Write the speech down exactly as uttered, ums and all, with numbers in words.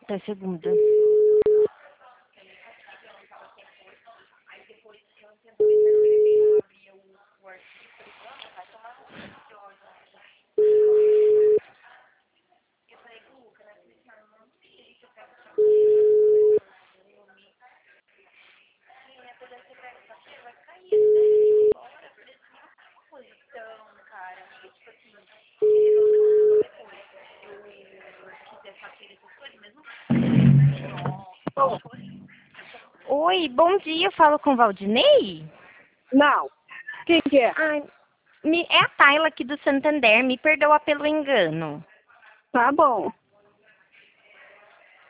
Até segunda. Oi, bom dia, eu falo com o Valdinei? Não. Quem que é? Ai, me, é a Tayla aqui do Santander, me perdoa pelo engano. Tá bom.